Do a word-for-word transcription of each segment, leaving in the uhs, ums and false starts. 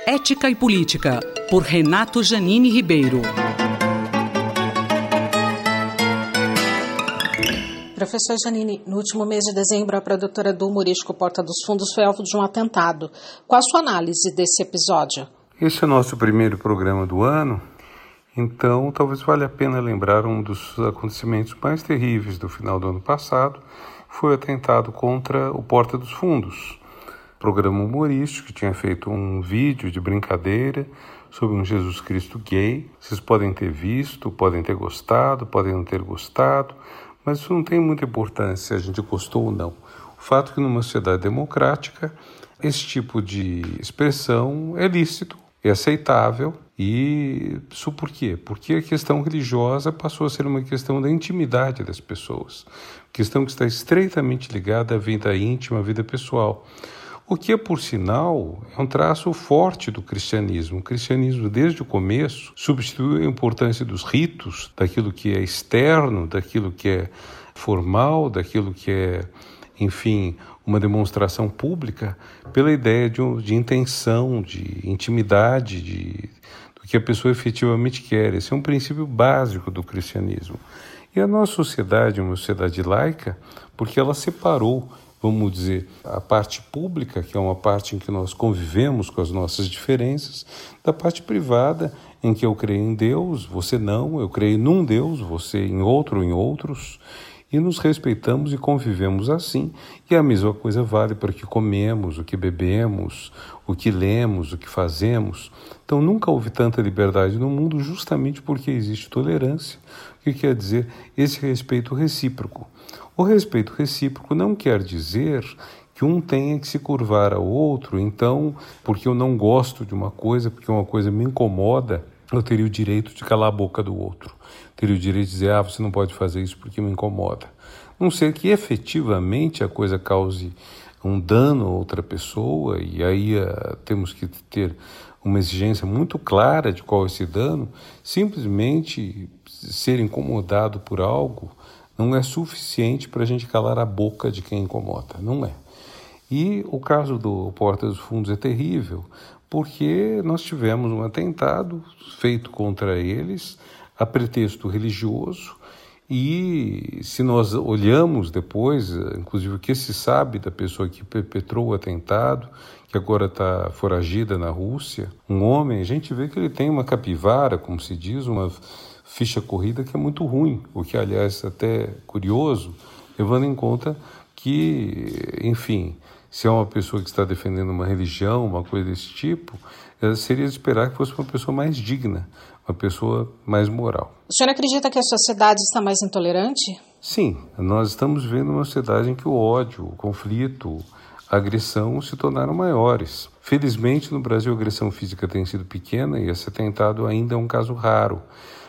Ética e Política, por Renato Janine Ribeiro. Professor Janine, no último mês de dezembro, a produtora do humorístico Porta dos Fundos foi alvo de um atentado. Qual a sua análise desse episódio? Esse é o nosso primeiro programa do ano, então talvez valha a pena lembrar um dos acontecimentos mais terríveis do final do ano passado, foi o atentado contra o Porta dos Fundos, programa humorístico que tinha feito um vídeo de brincadeira sobre um Jesus Cristo gay. Vocês podem ter visto, podem ter gostado, podem não ter gostado, mas isso não tem muita importância se a gente gostou ou não. O fato é que numa sociedade democrática, esse tipo de expressão é lícito, é aceitável. E isso por quê? Porque a questão religiosa passou a ser uma questão da intimidade das pessoas, questão que está estreitamente ligada à vida íntima, à vida pessoal. O que, por sinal, é um traço forte do cristianismo. O cristianismo, desde o começo, substituiu a importância dos ritos, daquilo que é externo, daquilo que é formal, daquilo que é, enfim, uma demonstração pública, pela ideia de, de intenção, de intimidade, de, do que a pessoa efetivamente quer. Esse é um princípio básico do cristianismo. E a nossa sociedade é uma sociedade laica porque ela separou, vamos dizer, a parte pública, que é uma parte em que nós convivemos com as nossas diferenças, da parte privada, em que eu creio em Deus, você não, eu creio num Deus, você em outro, em outros, e nos respeitamos e convivemos assim. E a mesma coisa vale para o que comemos, o que bebemos, o que lemos, o que fazemos. Então nunca houve tanta liberdade no mundo justamente porque existe tolerância, o que quer dizer esse respeito recíproco. O respeito recíproco não quer dizer que um tenha que se curvar ao outro, então, porque eu não gosto de uma coisa, porque uma coisa me incomoda, eu teria o direito de calar a boca do outro. Teria o direito de dizer, ah, você não pode fazer isso porque me incomoda. A não ser que efetivamente a coisa cause um dano a outra pessoa, e aí uh, temos que ter uma exigência muito clara de qual é esse dano. Simplesmente ser incomodado por algo não é suficiente para a gente calar a boca de quem incomoda, não é. E o caso do Porta dos Fundos é terrível, porque nós tivemos um atentado feito contra eles a pretexto religioso, e se nós olhamos depois, inclusive o que se sabe da pessoa que perpetrou o atentado, que agora está foragida na Rússia, um homem, a gente vê que ele tem uma capivara, como se diz, uma ficha corrida que é muito ruim, o que, aliás, é até curioso, levando em conta que, enfim, se é uma pessoa que está defendendo uma religião, uma coisa desse tipo, seria de esperar que fosse uma pessoa mais digna, uma pessoa mais moral. O senhor acredita que a sociedade está mais intolerante? Sim, nós estamos vendo uma sociedade em que o ódio, o conflito, a agressão se tornaram maiores. Felizmente, no Brasil, a agressão física tem sido pequena e esse atentado ainda é um caso raro.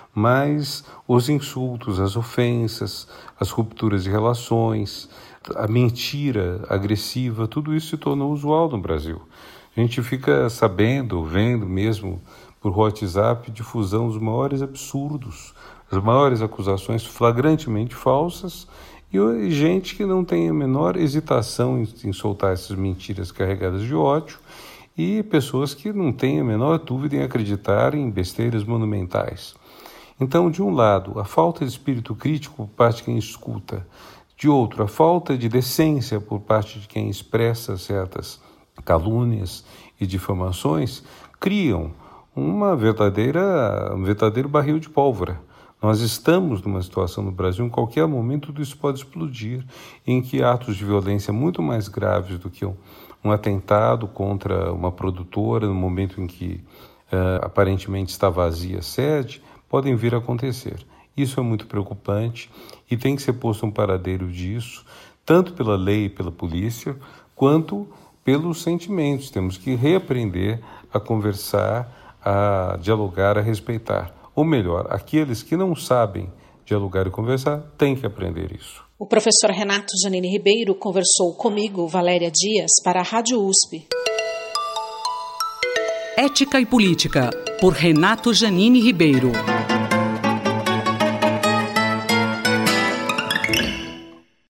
Mas os insultos, as ofensas, as rupturas de relações, a mentira agressiva, tudo isso se tornou usual no Brasil. A gente fica sabendo, vendo mesmo por WhatsApp, difusão dos maiores absurdos, as maiores acusações flagrantemente falsas e gente que não tem a menor hesitação em, em soltar essas mentiras carregadas de ódio e pessoas que não têm a menor dúvida em acreditar em besteiras monumentais. Então, de um lado, a falta de espírito crítico por parte de quem escuta, de outro, a falta de decência por parte de quem expressa certas calúnias e difamações, criam uma verdadeira, um verdadeiro barril de pólvora. Nós estamos numa situação no Brasil, em qualquer momento tudo isso pode explodir, em que atos de violência muito mais graves do que um, um atentado contra uma produtora, no momento em que uh, aparentemente está vazia a sede, podem vir a acontecer. Isso é muito preocupante e tem que ser posto um paradeiro disso, tanto pela lei e pela polícia, quanto pelos sentimentos. Temos que reaprender a conversar, a dialogar, a respeitar. Ou melhor, aqueles que não sabem dialogar e conversar têm que aprender isso. O professor Renato Janine Ribeiro conversou comigo, Valéria Dias, para a Rádio U S P. Ética e Política, por Renato Janine Ribeiro.